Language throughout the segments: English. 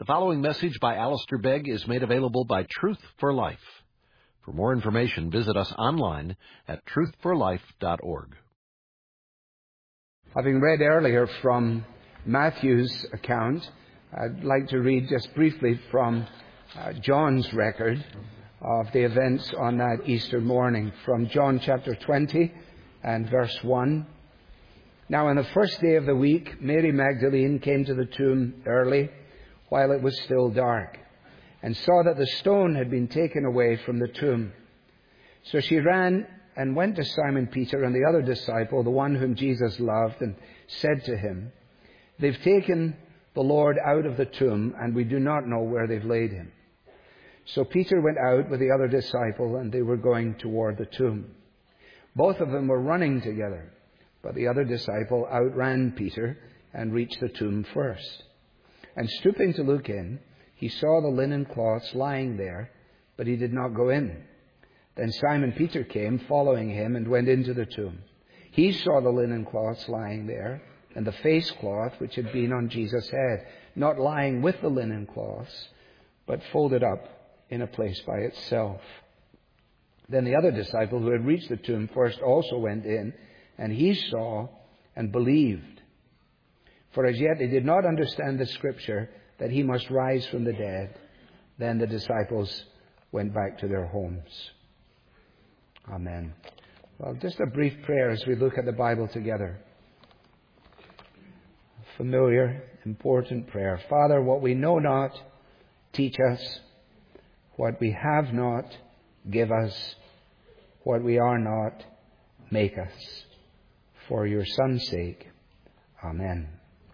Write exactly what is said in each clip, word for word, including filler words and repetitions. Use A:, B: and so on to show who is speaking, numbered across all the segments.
A: The following message by Alistair Begg is made available by Truth for Life. For more information, visit us online at truth for life dot org.
B: Having read earlier from Matthew's account, I'd like to read just briefly from uh, John's record of the events on that Easter morning, from John chapter twenty and verse one. Now on the first day of the week, Mary Magdalene came to the tomb early, while it was still dark, and saw that the stone had been taken away from the tomb. So she ran and went to Simon Peter and the other disciple, the one whom Jesus loved, and said to him, "They've taken the Lord out of the tomb, and we do not know where they've laid him." So Peter went out with the other disciple, and they were going toward the tomb. Both of them were running together, but the other disciple outran Peter and reached the tomb first. And stooping to look in, he saw the linen cloths lying there, but he did not go in. Then Simon Peter came, following him, and went into the tomb. He saw the linen cloths lying there, and the face cloth which had been on Jesus' head, not lying with the linen cloths, but folded up in a place by itself. Then the other disciple who had reached the tomb first also went in, and he saw and believed. For as yet they did not understand the scripture that he must rise from the dead. Then the disciples went back to their homes. Amen. Well, just a brief prayer as we look at the Bible together. Familiar, important prayer. Father, what we know not, teach us. What we have not, give us. What we are not, make us. For your Son's sake. Amen.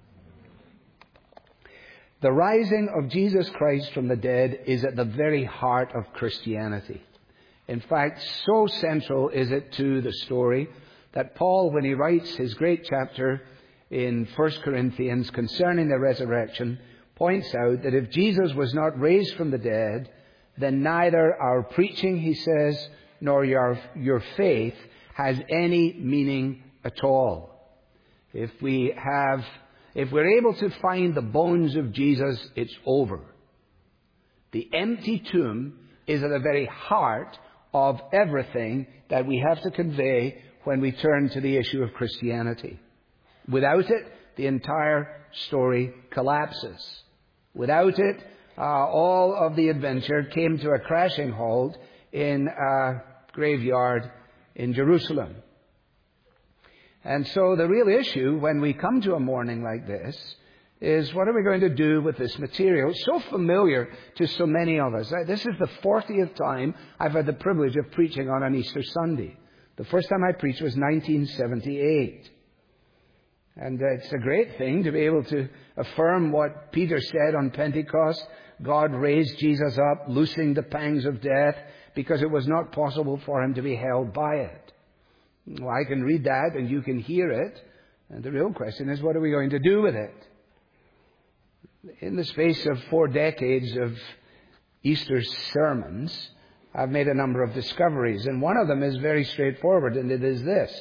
B: The rising of Jesus Christ from the dead is at the very heart of Christianity. In fact, so central is it to the story that Paul, when he writes his great chapter in First Corinthians concerning the resurrection, points out that if Jesus was not raised from the dead, then neither our preaching, he says, nor your, your faith has any meaning at all. If we have If we're able to find the bones of Jesus, it's over. The empty tomb is at the very heart of everything that we have to convey when we turn to the issue of Christianity. Without it, the entire story collapses. Without it, uh, all of the adventure came to a crashing halt in a graveyard in Jerusalem. And so the real issue when we come to a morning like this is, what are we going to do with this material? It's so familiar to so many of us. This is the fortieth time I've had the privilege of preaching on an Easter Sunday. The first time I preached was nineteen seventy-eight. And it's a great thing to be able to affirm what Peter said on Pentecost. God raised Jesus up, loosing the pangs of death, because it was not possible for him to be held by it. Well, I can read that and you can hear it. And the real question is, what are we going to do with it? In the space of four decades of Easter sermons, I've made a number of discoveries. And one of them is very straightforward, and it is this: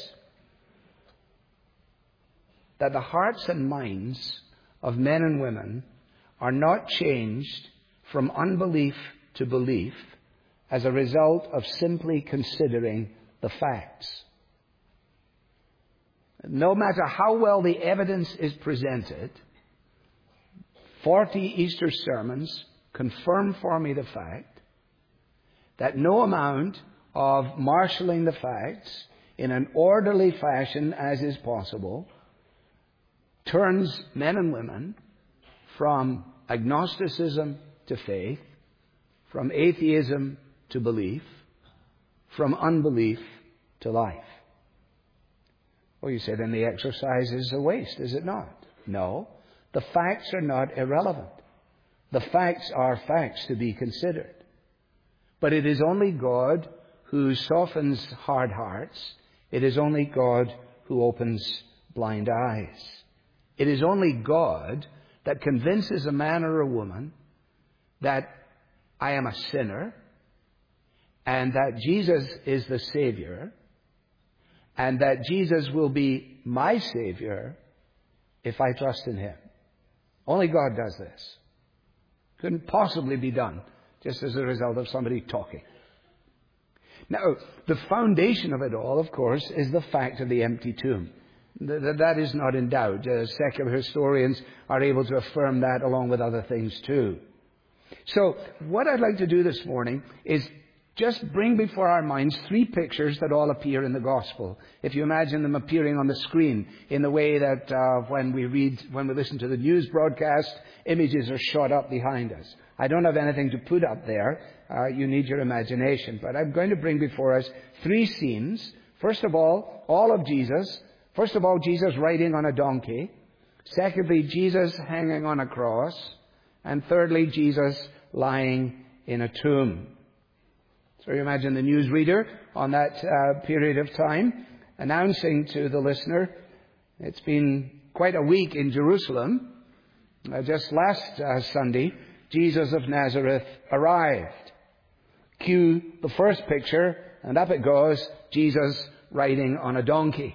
B: that the hearts and minds of men and women are not changed from unbelief to belief as a result of simply considering the facts. No matter how well the evidence is presented, forty Easter sermons confirm for me the fact that no amount of marshalling the facts in an orderly fashion as is possible turns men and women from agnosticism to faith, from atheism to belief, from unbelief to life. Well, you say, then the exercise is a waste, is it not? No. The facts are not irrelevant. The facts are facts to be considered. But it is only God who softens hard hearts. It is only God who opens blind eyes. It is only God that convinces a man or a woman that I am a sinner and that Jesus is the Savior, and that Jesus will be my Savior if I trust in Him. Only God does this. Couldn't possibly be done just as a result of somebody talking. Now, the foundation of it all, of course, is the fact of the empty tomb. That is not in doubt. Uh, secular historians are able to affirm that along with other things too. So, what I'd like to do this morning is just bring before our minds three pictures that all appear in the Gospel. If you imagine them appearing on the screen in the way that uh, when we read, when we listen to the news broadcast, images are shot up behind us. I don't have anything to put up there. Uh, you need your imagination. But I'm going to bring before us three scenes. First of all, all of Jesus. First of all, Jesus riding on a donkey. Secondly, Jesus hanging on a cross. And thirdly, Jesus lying in a tomb. So you imagine the newsreader on that uh, period of time announcing to the listener, it's been quite a week in Jerusalem. Uh, just last uh, Sunday, Jesus of Nazareth arrived. Cue the first picture, and up it goes, Jesus riding on a donkey.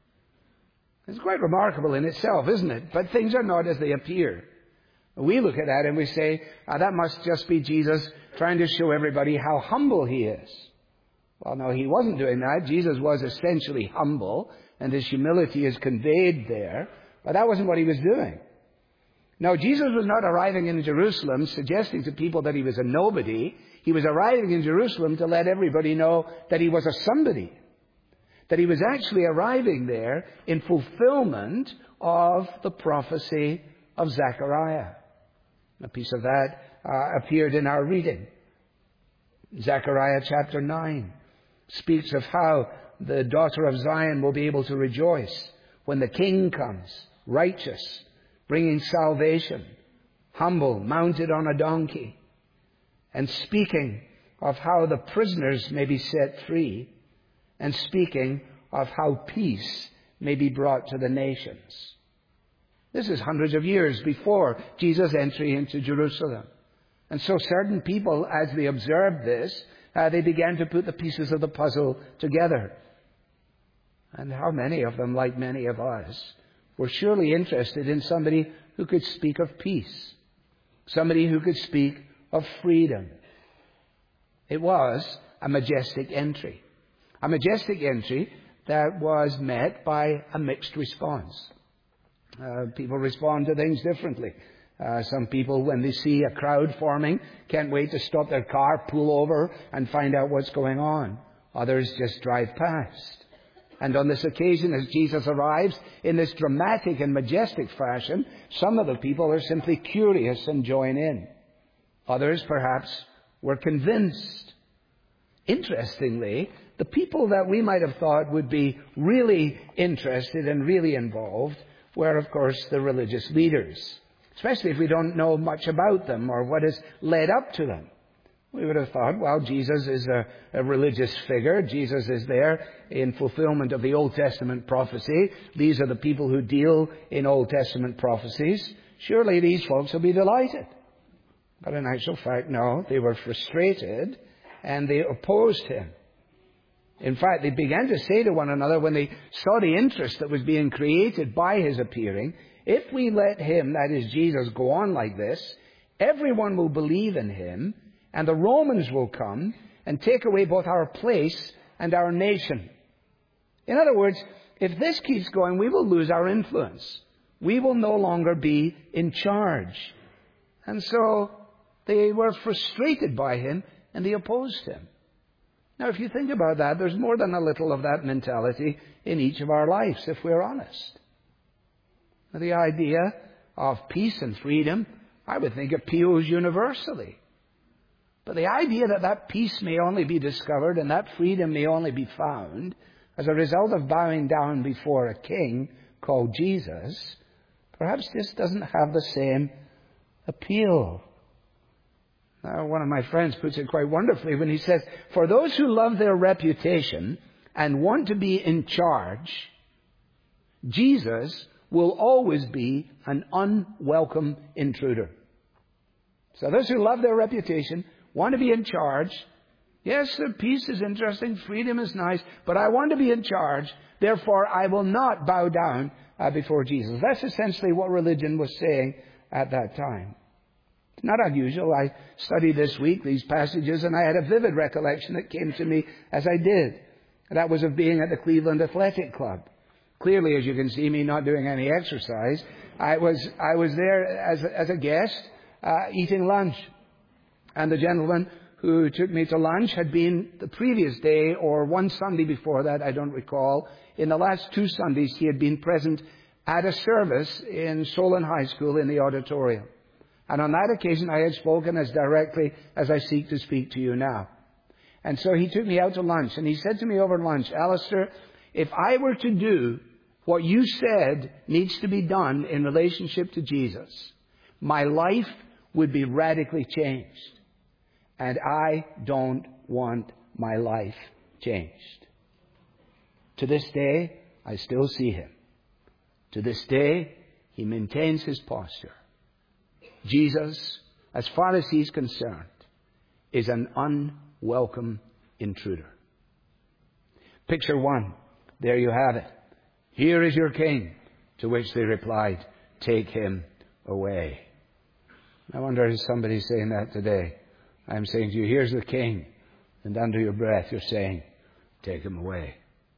B: It's quite remarkable in itself, isn't it? But things are not as they appear. We look at that and we say, oh, that must just be Jesus trying to show everybody how humble he is. Well, no, he wasn't doing that. Jesus was essentially humble, and his humility is conveyed there. But that wasn't what he was doing. No, Jesus was not arriving in Jerusalem suggesting to people that he was a nobody. He was arriving in Jerusalem to let everybody know that he was a somebody. That he was actually arriving there in fulfillment of the prophecy of Zechariah. A piece of that uh, appeared in our reading. Zechariah chapter nine speaks of how the daughter of Zion will be able to rejoice when the king comes, righteous, bringing salvation, humble, mounted on a donkey, and speaking of how the prisoners may be set free, and speaking of how peace may be brought to the nations. This is hundreds of years before Jesus' entry into Jerusalem. And so certain people, as they observed this, uh, they began to put the pieces of the puzzle together. And how many of them, like many of us, were surely interested in somebody who could speak of peace, somebody who could speak of freedom. It was a majestic entry, a majestic entry that was met by a mixed response. Uh, people respond to things differently. Uh, some people, when they see a crowd forming, can't wait to stop their car, pull over, and find out what's going on. Others just drive past. And on this occasion, as Jesus arrives in this dramatic and majestic fashion, some of the people are simply curious and join in. Others, perhaps, were convinced. Interestingly, the people that we might have thought would be really interested and really involved were, of course, the religious leaders, especially if we don't know much about them or what has led up to them. We would have thought, well, Jesus is a, a religious figure. Jesus is there in fulfillment of the Old Testament prophecy. These are the people who deal in Old Testament prophecies. Surely these folks will be delighted. But in actual fact, no, they were frustrated and they opposed him. In fact, they began to say to one another when they saw the interest that was being created by his appearing, if we let him, that is Jesus, go on like this, everyone will believe in him, and the Romans will come and take away both our place and our nation. In other words, if this keeps going, we will lose our influence. We will no longer be in charge. And so they were frustrated by him and they opposed him. Now, if you think about that, there's more than a little of that mentality in each of our lives, if we're honest. The idea of peace and freedom, I would think, appeals universally. But the idea that that peace may only be discovered and that freedom may only be found as a result of bowing down before a king called Jesus, perhaps this doesn't have the same appeal. Now, one of my friends puts it quite wonderfully when he says, for those who love their reputation and want to be in charge, Jesus will always be an unwelcome intruder. So those who love their reputation, want to be in charge, yes, the peace is interesting, freedom is nice, but I want to be in charge, therefore I will not bow down uh, before Jesus. That's essentially what religion was saying at that time. Not unusual. I studied this week these passages, and I had a vivid recollection that came to me as I did. That was of being at the Cleveland Athletic Club. Clearly, as you can see, me not doing any exercise. I was I was there as a, as a guest, uh, eating lunch, and the gentleman who took me to lunch had been the previous day or one Sunday before that, I don't recall. In the last two Sundays, he had been present at a service in Solon High School in the auditorium. And on that occasion, I had spoken as directly as I seek to speak to you now. And so he took me out to lunch, and he said to me over lunch, Alistair, if I were to do what you said needs to be done in relationship to Jesus, my life would be radically changed. And I don't want my life changed. To this day, I still see him. To this day, he maintains his posture. Jesus, as far as he's concerned, is an unwelcome intruder. Picture one. There you have it. Here is your king. To which they replied, take him away. I wonder if somebody's saying that today. I'm saying to you, here's the king. And under your breath, you're saying, take him away.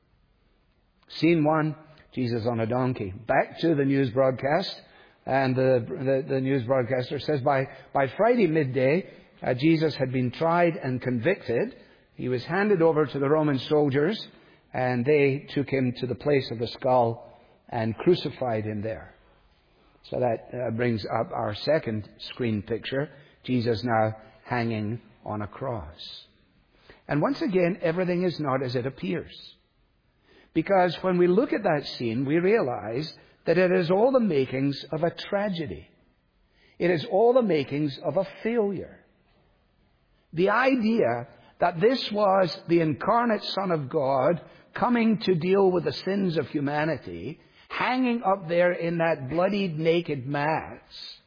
B: Scene one, Jesus on a donkey. Back to the news broadcast. And the, the, the news broadcaster says by, by Friday midday, uh, Jesus had been tried and convicted. He was handed over to the Roman soldiers, and they took him to the place of the skull and crucified him there. So that uh, brings up our second screen picture. Jesus now hanging on a cross. And once again, everything is not as it appears. Because when we look at that scene, we realize that it is all the makings of a tragedy. It is all the makings of a failure. The idea that this was the incarnate Son of God coming to deal with the sins of humanity, hanging up there in that bloodied, naked mass,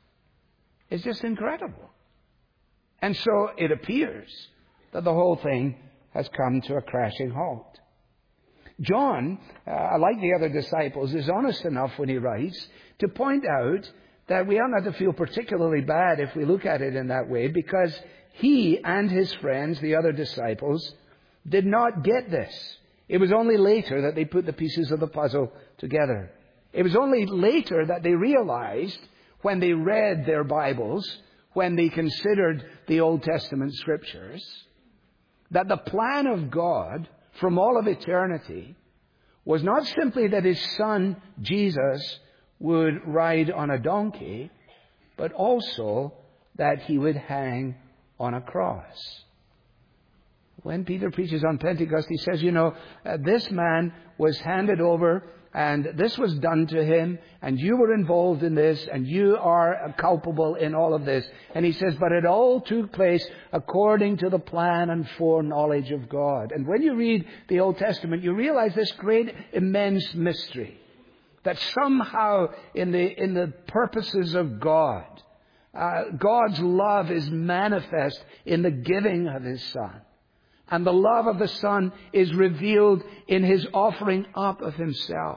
B: is just incredible. And so it appears that the whole thing has come to a crashing halt. John, uh, like the other disciples, is honest enough when he writes to point out that we ought not to feel particularly bad if we look at it in that way, because he and his friends, the other disciples, did not get this. It was only later that they put the pieces of the puzzle together. It was only later that they realized, when they read their Bibles, when they considered the Old Testament scriptures, that the plan of God from all of eternity was not simply that his son, Jesus, would ride on a donkey, but also that he would hang on a cross. When Peter preaches on Pentecost, he says, you know, uh, this man was handed over, and this was done to him, and you were involved in this, and you are culpable in all of this. And he says, but it all took place according to the plan and foreknowledge of God. And when you read the Old Testament, you realize this great, immense mystery, that somehow in the, in the purposes of God, uh, God's love is manifest in the giving of his Son. And the love of the Son is revealed in his offering up of himself.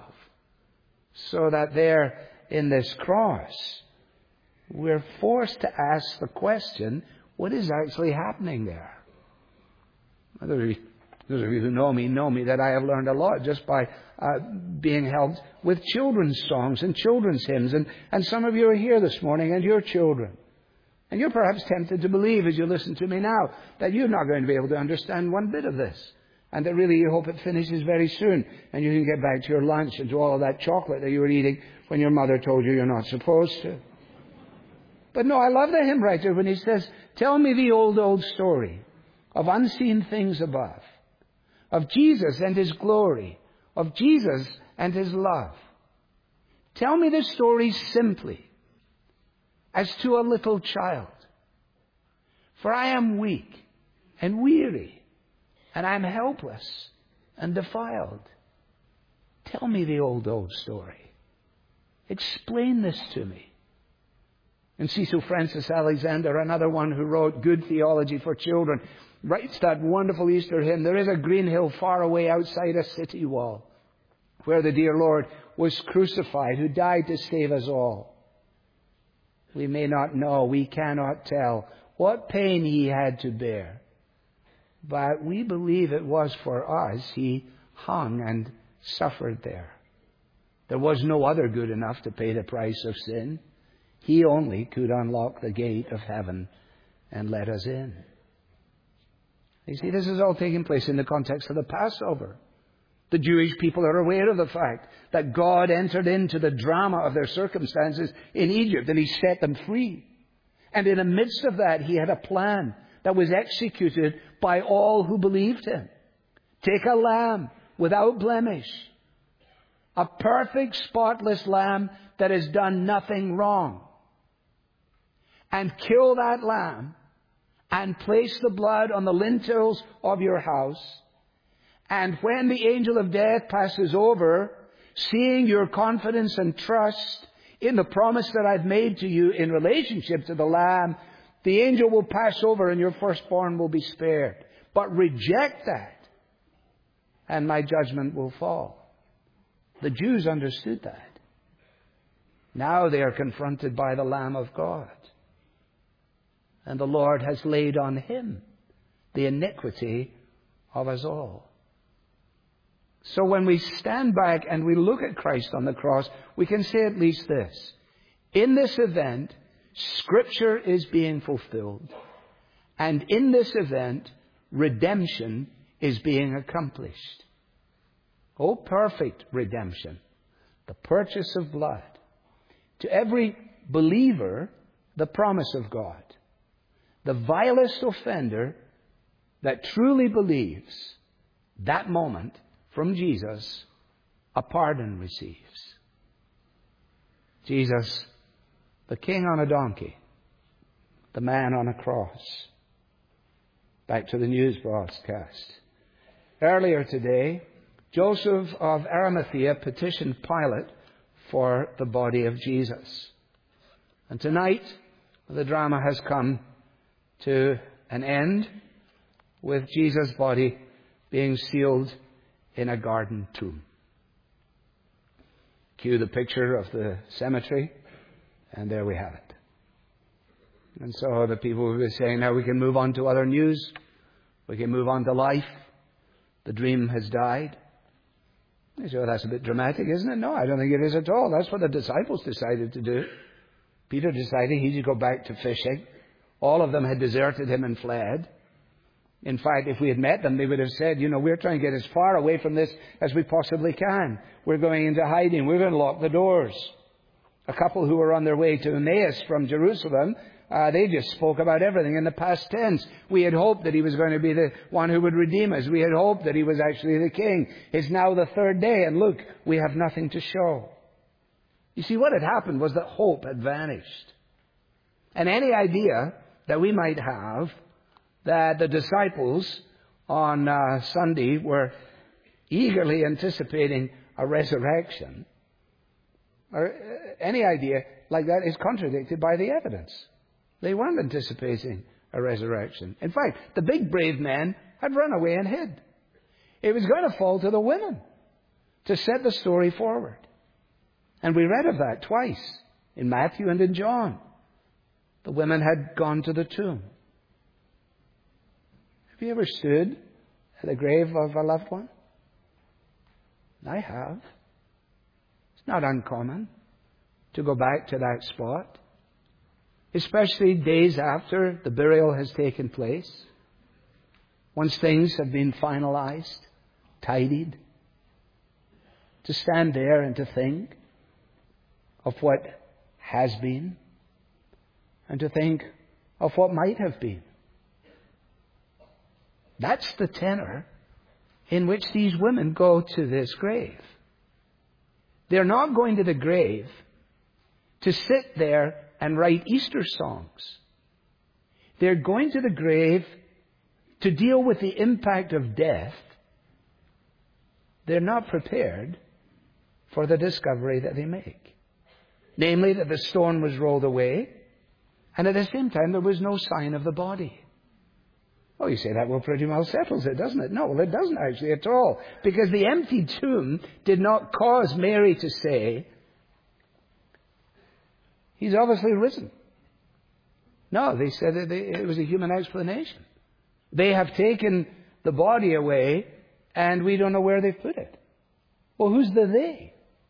B: So that there in this cross, we're forced to ask the question, what is actually happening there? Those of you, those of you who know me know me that I have learned a lot just by uh, being helped with children's songs and children's hymns. And, and some of you are here this morning and you're children. And you're perhaps tempted to believe, as you listen to me now, that you're not going to be able to understand one bit of this. And that really you hope it finishes very soon and you can get back to your lunch and to all of that chocolate that you were eating when your mother told you you're not supposed to. But no, I love the hymn writer when he says, tell me the old, old story of unseen things above, of Jesus and his glory, of Jesus and his love. Tell me the story simply, as to a little child. For I am weak and weary, and I am helpless and defiled. Tell me the old, old story. Explain this to me. And Cecil Francis Alexander, another one who wrote Good Theology for Children, writes that wonderful Easter hymn, there is a green hill far away outside a city wall, where the dear Lord was crucified, who died to save us all. We may not know, we cannot tell what pain he had to bear. But we believe it was for us. He hung and suffered there. There was no other good enough to pay the price of sin. He only could unlock the gate of heaven and let us in. You see, this is all taking place in the context of the Passover. The Jewish people are aware of the fact that God entered into the drama of their circumstances in Egypt and He set them free. And in the midst of that, He had a plan that was executed by all who believed Him. Take a lamb without blemish, a perfect, spotless lamb that has done nothing wrong, and kill that lamb and place the blood on the lintels of your house. And when the angel of death passes over, seeing your confidence and trust in the promise that I've made to you in relationship to the lamb, the angel will pass over and your firstborn will be spared. But reject that, and my judgment will fall. The Jews understood that. Now they are confronted by the Lamb of God. And the Lord has laid on Him the iniquity of us all. So when we stand back and we look at Christ on the cross, we can say at least this. In this event, Scripture is being fulfilled. And in this event, redemption is being accomplished. Oh, perfect redemption. The purchase of blood. To every believer, the promise of God. The vilest offender that truly believes, that moment, from Jesus, a pardon receives. Jesus, the King on a donkey, the man on a cross. Back to the news broadcast. Earlier today, Joseph of Arimathea petitioned Pilate for the body of Jesus. And tonight, the drama has come to an end with Jesus' body being sealed in a garden tomb. Cue the picture of the cemetery, and there we have it. And so the people who were saying, now we can move on to other news, we can move on to life, the dream has died. They say, well, that's a bit dramatic, isn't it? No, I don't think it is at all. That's what the disciples decided to do. Peter decided he should go back to fishing. All of them had deserted him and fled. In fact, if we had met them, they would have said, you know, we're trying to get as far away from this as we possibly can. We're going into hiding. We're going to lock the doors. A couple who were on their way to Emmaus from Jerusalem, uh, they just spoke about everything in the past tense. We had hoped that He was going to be the one who would redeem us. We had hoped that He was actually the King. It's now the third day, and look, we have nothing to show. You see, what had happened was that hope had vanished. And any idea that we might have that the disciples on uh, Sunday were eagerly anticipating a resurrection, or any idea like that is contradicted by the evidence. They weren't anticipating a resurrection. In fact, the big brave men had run away and hid. It was going to fall to the women to set the story forward. And we read of that twice, in Matthew and in John. The women had gone to the tomb. Have you ever stood at the grave of a loved one? I have. It's not uncommon to go back to that spot, especially days after the burial has taken place, once things have been finalized, tidied, to stand there and to think of what has been and to think of what might have been. That's the tenor in which these women go to this grave. They're not going to the grave to sit there and write Easter songs. They're going to the grave to deal with the impact of death. They're not prepared for the discovery that they make. Namely, that the stone was rolled away, and at the same time there was no sign of the body. Oh, you say that well pretty well settles it, doesn't it? No, well, it doesn't actually at all. Because the empty tomb did not cause Mary to say, He's obviously risen. No, they said that they, it was a human explanation. They have taken the body away, and we don't know where they've put it. Well, who's the they?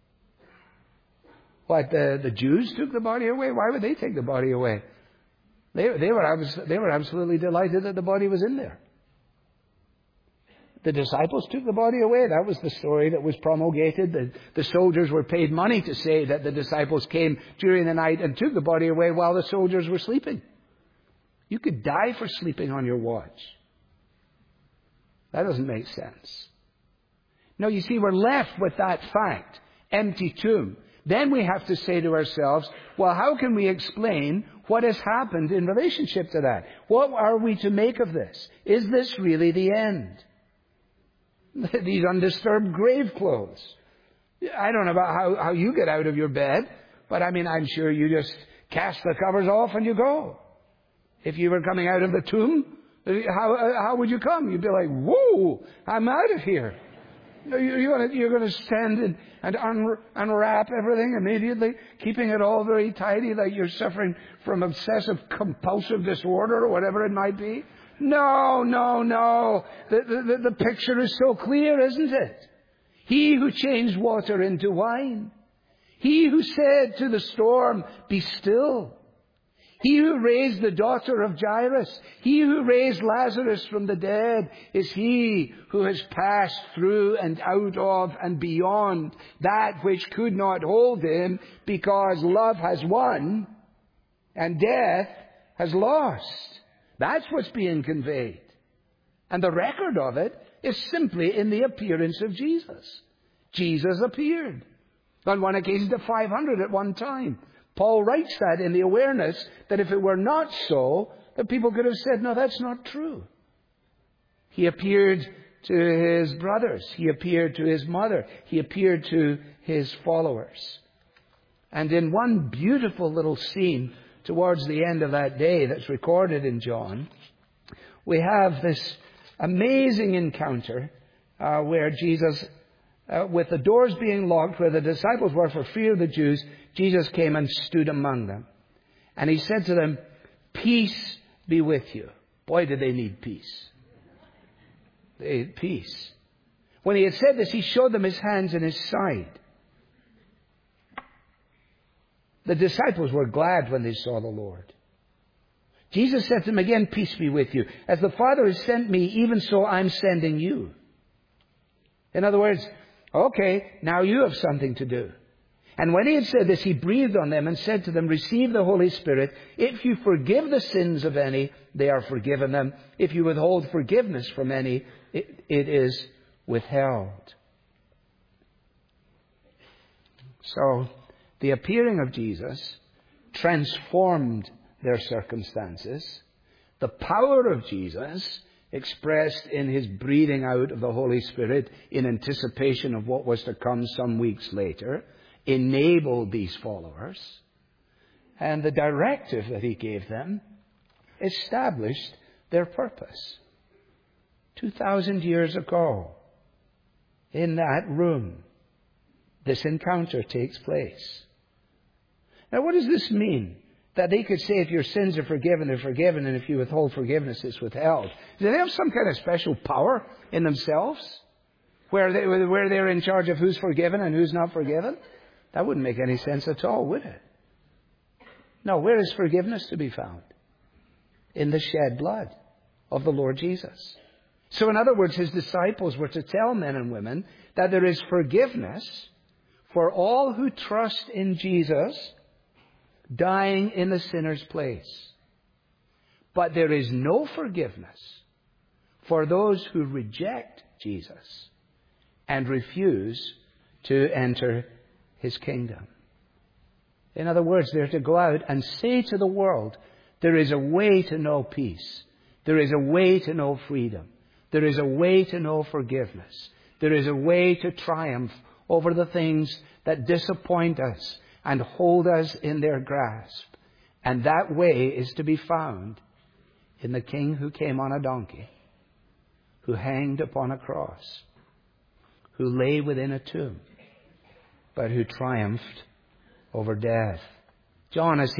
B: What, the, the Jews took the body away? Why would they take the body away? They, they, were, they were absolutely delighted that the body was in there. The disciples took the body away. That was the story that was promulgated. The, the soldiers were paid money to say that the disciples came during the night and took the body away while the soldiers were sleeping. You could die for sleeping on your watch. That doesn't make sense. No, you see, we're left with that fact. Empty tomb. Then we have to say to ourselves, well, how can we explain what has happened in relationship to that? What are we to make of this? Is this really the end? These undisturbed grave clothes. I don't know about how, how you get out of your bed, but I mean, I'm sure you just cast the covers off and you go. If you were coming out of the tomb, how, how would you come? You'd be like, whoa, I'm out of here. You're going to, you're going to stand and, and un, unwrap everything immediately, keeping it all very tidy, like you're suffering from obsessive compulsive disorder or whatever it might be. No, no, no. The, the, the picture is so clear, isn't it? He who changed water into wine. He who said to the storm, be still. He who raised the daughter of Jairus, he who raised Lazarus from the dead, is he who has passed through and out of and beyond that which could not hold him, because love has won and death has lost. That's what's being conveyed. And the record of it is simply in the appearance of Jesus. Jesus appeared. On one occasion to five hundred at one time. Paul writes that in the awareness that if it were not so, that people could have said, no, that's not true. He appeared to his brothers. He appeared to his mother. He appeared to his followers. And in one beautiful little scene towards the end of that day that's recorded in John, we have this amazing encounter uh, where Jesus, uh, with the doors being locked, where the disciples were for fear of the Jews, Jesus came and stood among them. And he said to them, peace be with you. Boy, did they need peace. They had peace. When he had said this, he showed them his hands and his side. The disciples were glad when they saw the Lord. Jesus said to them again, peace be with you. As the Father has sent me, even so I'm sending you. In other words, okay, now you have something to do. And when he had said this, he breathed on them and said to them, receive the Holy Spirit. If you forgive the sins of any, they are forgiven them. If you withhold forgiveness from any, it, it is withheld. So, the appearing of Jesus transformed their circumstances. The power of Jesus, expressed in his breathing out of the Holy Spirit in anticipation of what was to come some weeks later, enabled these followers. And the directive that he gave them established their purpose. Two thousand years ago, in that room, this encounter takes place. Now, what does this mean? That they could say if your sins are forgiven, they're forgiven, and if you withhold forgiveness, it's withheld. Do they have some kind of special power in themselves? Where, they, where they're in charge of who's forgiven and who's not forgiven? That wouldn't make any sense at all, would it? No, where is forgiveness to be found? In the shed blood of the Lord Jesus. So in other words, his disciples were to tell men and women that there is forgiveness for all who trust in Jesus, dying in the sinner's place. But there is no forgiveness for those who reject Jesus and refuse to enter his kingdom. In other words, they're to go out and say to the world, there is a way to know peace. There is a way to know freedom. There is a way to know forgiveness. There is a way to triumph over the things that disappoint us and hold us in their grasp. And that way is to be found in the King who came on a donkey, who hanged upon a cross, who lay within a tomb, but who triumphed over death. John, as he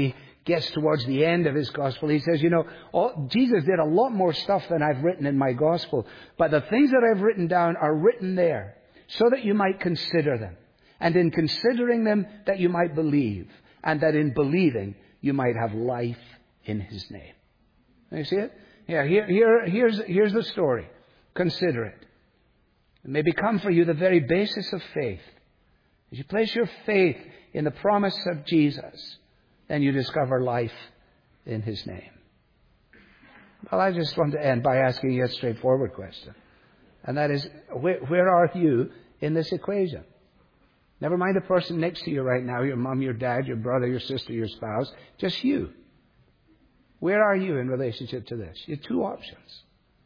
B: gets towards the end of his gospel, he says, you know, all, Jesus did a lot more stuff than I've written in my gospel. But the things that I've written down are written there so that you might consider them. And in considering them, that you might believe. And that in believing, you might have life in his name. You see it? Yeah, here, here, here's, here's the story. Consider it. It may become for you the very basis of faith. As you place your faith in the promise of Jesus, then you discover life in his name. Well, I just want to end by asking you a straightforward question. And that is, where, where are you in this equation? Never mind the person next to you right now, your mom, your dad, your brother, your sister, your spouse. Just you. Where are you in relationship to this? You have two options.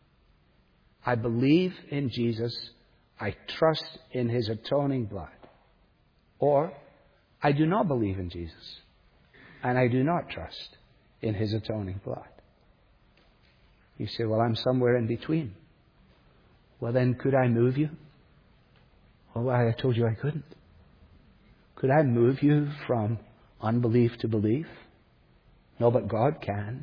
B: I believe in Jesus. I trust in his atoning blood. Or, I do not believe in Jesus. And I do not trust in his atoning blood. You say, well, I'm somewhere in between. Well, then, could I move you? Oh, I told you I couldn't. Could I move you from unbelief to belief? No, but God can.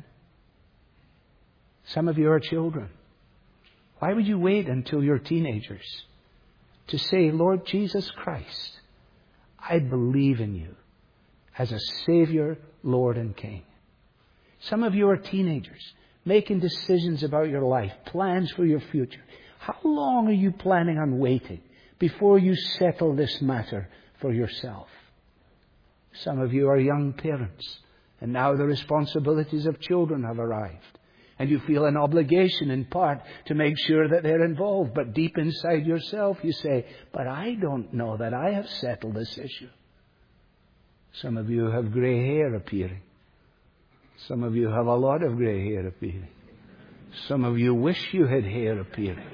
B: Some of you are children. Why would you wait until you're teenagers to say, Lord Jesus Christ, I believe in you as a Savior, Lord, and King? Some of you are teenagers making decisions about your life, plans for your future. How long are you planning on waiting before you settle this matter for yourself? Some of you are young parents, and now the responsibilities of children have arrived. And you feel an obligation in part to make sure that they're involved. But deep inside yourself you say, but I don't know that I have settled this issue. Some of you have grey hair appearing. Some of you have a lot of grey hair appearing. Some of you wish you had hair appearing.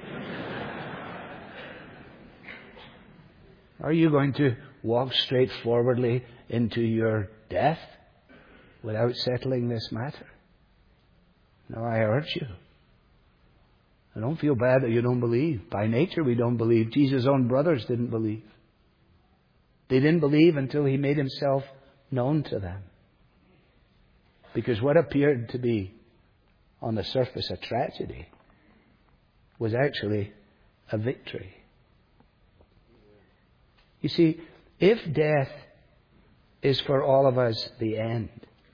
B: Are you going to walk straightforwardly into your death without settling this matter? No, I urge you. I don't feel bad that you don't believe. By nature we don't believe. Jesus' own brothers didn't believe. They didn't believe until he made himself known to them. Because what appeared to be on the surface a tragedy was actually a victory. You see, if death is for all of us the end,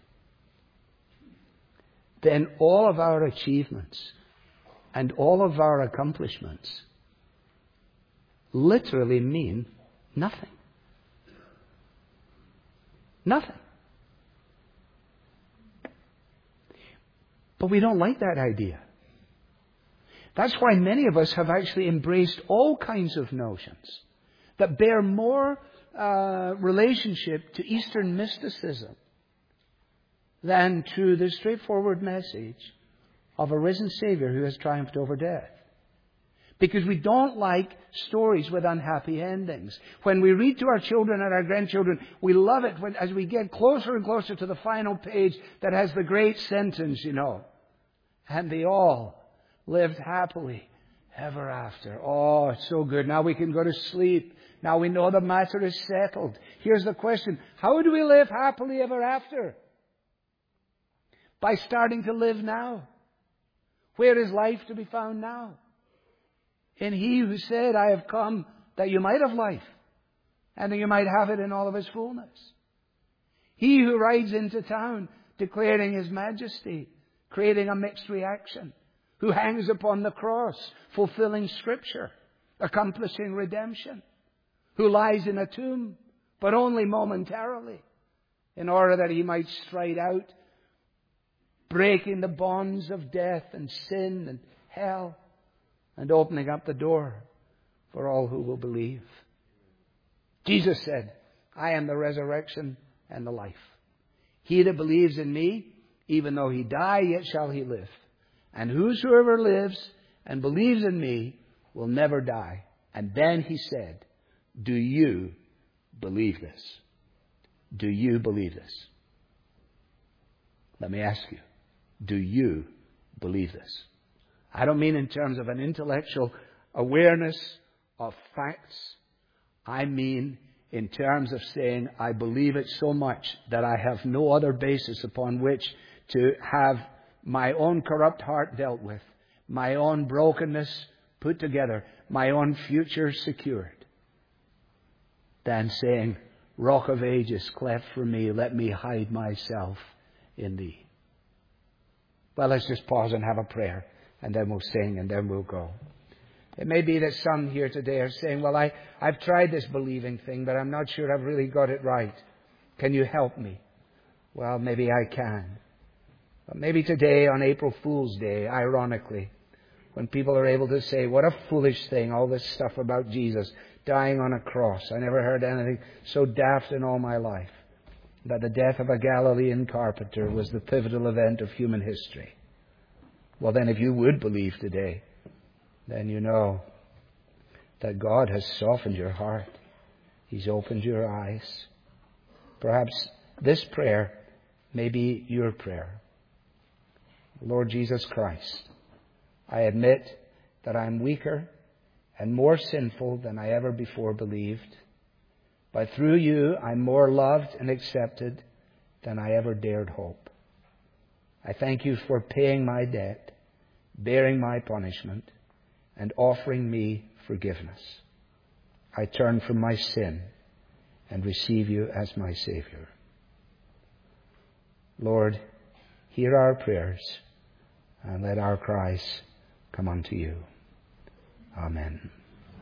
B: then all of our achievements and all of our accomplishments literally mean nothing. Nothing. But we don't like that idea. That's why many of us have actually embraced all kinds of notions that bear more uh, relationship to Eastern mysticism than to the straightforward message of a risen Savior who has triumphed over death. Because we don't like stories with unhappy endings. When we read to our children and our grandchildren, we love it when, as we get closer and closer to the final page that has the great sentence, you know. And they all lived happily ever after. Oh, it's so good. Now we can go to sleep. Now we know the matter is settled. Here's the question. How do we live happily ever after? By starting to live now. Where is life to be found now? In He who said, I have come that you might have life, and that you might have it in all of His fullness. He who rides into town declaring His majesty, creating a mixed reaction. Who hangs upon the cross, fulfilling Scripture, accomplishing redemption. Who lies in a tomb, but only momentarily, in order that He might stride out, breaking the bonds of death and sin and hell, and opening up the door for all who will believe. Jesus said, I am the resurrection and the life. He that believes in me, even though he die, yet shall he live. And whosoever lives and believes in me will never die. And then he said, do you believe this? Do you believe this? Let me ask you, do you believe this? I don't mean in terms of an intellectual awareness of facts. I mean in terms of saying, I believe it so much that I have no other basis upon which to have my own corrupt heart dealt with, my own brokenness put together, my own future secured, than saying, Rock of Ages, cleft for me, let me hide myself in Thee. Well, let's just pause and have a prayer, and then we'll sing, and then we'll go. It may be that some here today are saying, well, I, I've tried this believing thing, but I'm not sure I've really got it right. Can you help me? Well, maybe I can. But maybe today, on April Fool's Day, ironically, when people are able to say, what a foolish thing, all this stuff about Jesus dying on a cross. I never heard anything so daft in all my life. That the death of a Galilean carpenter was the pivotal event of human history. Well, then, if you would believe today, then you know that God has softened your heart. He's opened your eyes. Perhaps this prayer may be your prayer. Lord Jesus Christ, I admit that I'm weaker and more sinful than I ever before believed. But through you, I'm more loved and accepted than I ever dared hope. I thank you for paying my debt, bearing my punishment, and offering me forgiveness. I turn from my sin and receive you as my Savior. Lord, hear our prayers and let our cries come unto you. Amen.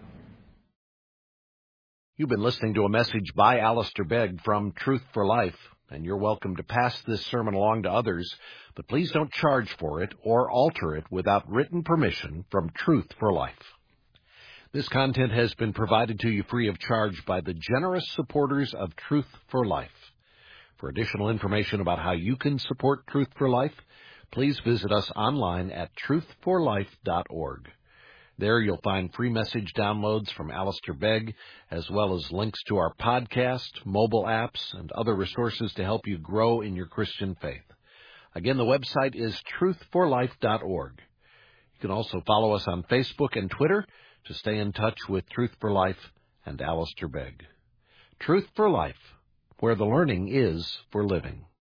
A: You've been listening to a message by Alistair Begg from Truth for Life, and you're welcome to pass this sermon along to others, but please don't charge for it or alter it without written permission from Truth for Life. This content has been provided to you free of charge by the generous supporters of Truth for Life. For additional information about how you can support Truth for Life, please visit us online at truth for life dot org. There you'll find free message downloads from Alistair Begg, as well as links to our podcast, mobile apps, and other resources to help you grow in your Christian faith. Again, the website is truth for life dot org. You can also follow us on Facebook and Twitter to stay in touch with Truth for Life and Alistair Begg. Truth for Life, where the learning is for living.